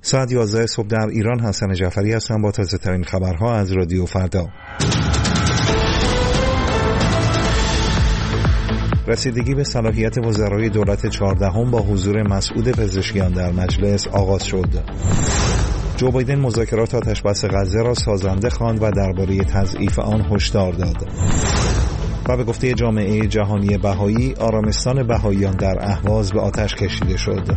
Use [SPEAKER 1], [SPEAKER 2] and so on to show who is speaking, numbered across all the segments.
[SPEAKER 1] ساعت 11 صبح در ایران. حسن جعفری هستم با تازه ترین خبرها از رادیو فردا. رسیدگی به صلاحیت وزرای دولت 14 با حضور مسعود پزشکیان در مجلس آغاز شد. جو بایدن مذاکرات آتشبس غزه را سازنده خواند و درباره تضعیف آن هشدار داد. و به گفته جامعه جهانی بهایی، آرامستان بهاییان در اهواز به آتش کشیده شد.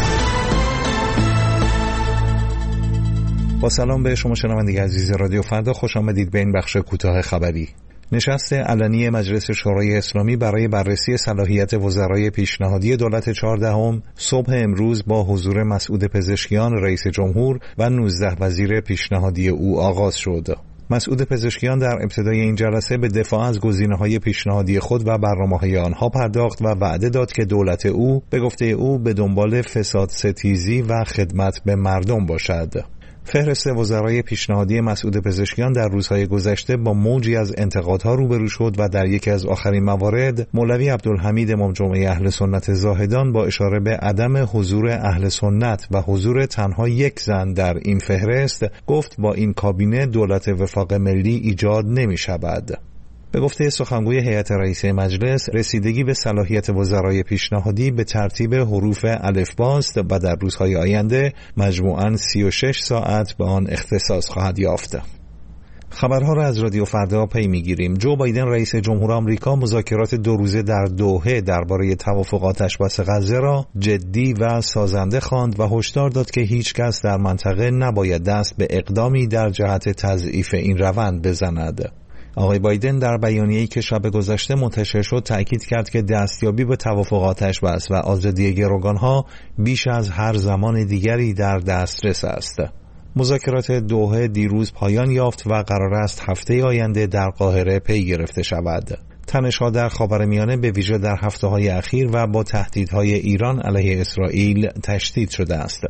[SPEAKER 1] با سلام به شما شنوندگان عزیز رادیو فردا، خوش آمدید به این بخش کوتاه خبری. نشست علنی مجلس شورای اسلامی برای بررسی صلاحیت وزرای پیشنهادی دولت 14 صبح امروز با حضور مسعود پزشکیان رئیس جمهور و 19 وزیر پیشنهادی او آغاز شد. مسعود پزشکیان در ابتدای این جلسه به دفاع از گزینه‌های پیشنهادی خود و برنامه‌های آنها پرداخت و وعده داد که دولت او به گفته او به دنبال فساد ستیزی و خدمت به مردم باشد. فهرست وزرای پیشنهادی مسعود پزشکیان در روزهای گذشته با موجی از انتقادها روبرو شد و در یکی از آخرین موارد مولوی عبدالحمید امام جمعه اهل سنت زاهدان با اشاره به عدم حضور اهل سنت و حضور تنها یک زن در این فهرست گفت با این کابینه دولت وفاق ملی ایجاد نمی شود. به گفته سخنگوی هیئت رئیسه مجلس، رسیدگی به صلاحیت وزرای پیشنهادی به ترتیب حروف الفباست و در روزهای آینده مجموعاً 36 ساعت به آن اختصاص خواهد یافت. خبرها را از رادیو فردا پی میگیریم. جو بایدن رئیس جمهور آمریکا مذاکرات 2 روزه در دوحه درباره توافق آتشبس غزه را جدی و سازنده خواند و هشدار داد که هیچ کس در منطقه نباید دست به اقدامی در جهت تضعیف این روند بزند. آقای بایدن در بیانیه‌ای که شب گذشته منتشر شد تأکید کرد که دستیابی به توافق آتشبس و آزادی گروگانها بیش از هر زمان دیگری در دسترس است. مذاکرات دوحه دیروز پایان یافت و قرار است هفته آینده در قاهره پی گرفته شود. تنش‌ها در خاورمیانه به ویژه در هفته‌های اخیر و با تهدیدهای ایران علیه اسرائیل تشدید شده است.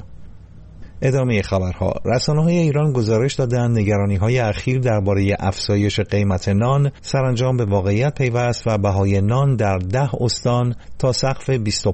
[SPEAKER 1] ادامه خبرها. رسانه‌های ایران گزارش دادند نگرانی‌های اخیر درباره افزایش قیمت نان سرانجام به واقعیت پیوست و بهای نان در 10 استان تا سقف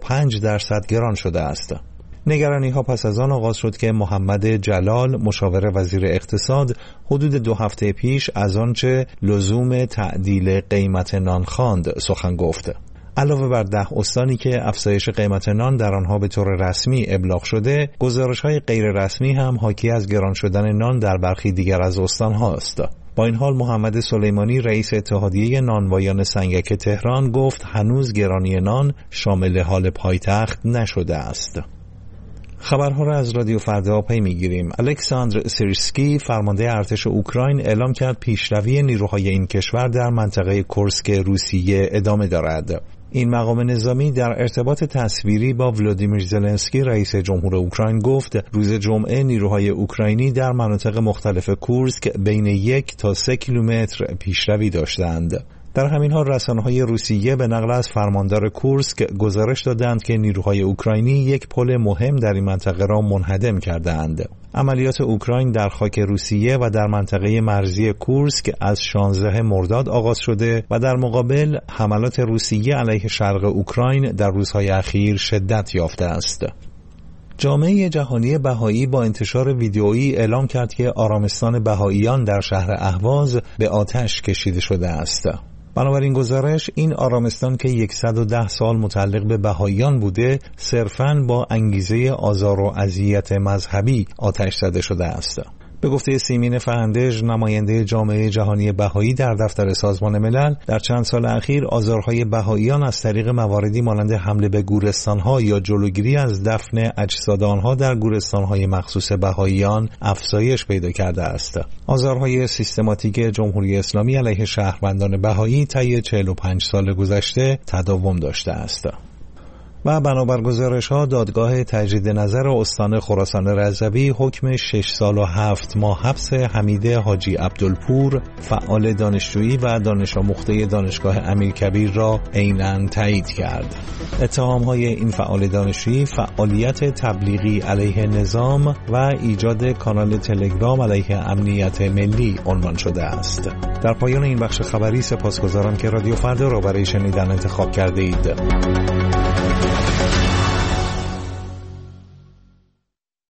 [SPEAKER 1] 25% گران شده است. نگرانی‌ها پس از آن آغاز شد که محمد جلال مشاور وزیر اقتصاد حدود 2 هفته پیش از آنچه لزوم تعدیل قیمت نان خواند سخن گفت. علاوه بر 10 استانی که افزایش قیمت نان در آنها به طور رسمی ابلاغ شده، گزارش‌های غیر رسمی هم حاکی از گران شدن نان در برخی دیگر از استان‌ها است. با این حال محمد سلیمانی رئیس اتحادیه نانوایان سنگک تهران گفت هنوز گرانی نان شامل حال پایتخت نشده است. خبرها را از رادیو فردا پی میگیریم. الکساندر سیرسکی فرمانده ارتش اوکراین اعلام کرد پیشروی نیروهای این کشور در منطقه کورسک روسیه ادامه دارد. این مقام نظامی در ارتباط تصویری با ولادیمیر زلنسکی رئیس جمهور اوکراین گفت روز جمعه نیروهای اوکراینی در مناطق مختلف کورسک بین 1 تا 3 کیلومتر پیشروی داشتند. در همین حال رسانه‌های روسیه به نقل از فرماندار کورسک گزارش دادند که نیروهای اوکراینی یک پل مهم در این منطقه را منهدم کردند. عملیات اوکراین در خاک روسیه و در منطقه مرزی کورسک از 16 مرداد آغاز شده و در مقابل حملات روسیه علیه شرق اوکراین در روزهای اخیر شدت یافته است. جامعه جهانی بهایی با انتشار ویدئویی اعلام کرد که آرامستان بهاییان در شهر اهواز به آتش کشیده شده است. بنابراین گزارش این آرامستان که 110 سال متعلق به بهاییان بوده صرفاً با انگیزه آزار و اذیت مذهبی آتش زده شده است. به گفته سیمین فهندژ نماینده جامعه جهانی بهایی در دفتر سازمان ملل، در چند سال اخیر آزارهای بهاییان از طریق مواردی مانند حمله به گورستانها یا جلوگیری از دفن اجساد آنها در گورستانهای مخصوص بهاییان افزایش پیدا کرده است. آزارهای سیستماتیک جمهوری اسلامی علیه شهروندان بهایی طی 45 سال گذشته تداوم داشته است. و بنابر گزارش‌ها دادگاه تجدید نظر استان خراسان رضوی حکم 6 سال و 7 ماه حبس حمید حاجی عبدالپور فعال دانشجویی و دانش آموخته دانشگاه امیرکبیر را عیناً تایید کرد. اتهام‌های این فعال دانشجویی فعالیت تبلیغی علیه نظام و ایجاد کانال تلگرام علیه امنیت ملی عنوان شده است. در پایان این بخش خبری سپاسگزارم که رادیو فردا را برای شنیدن انتخاب کرده اید.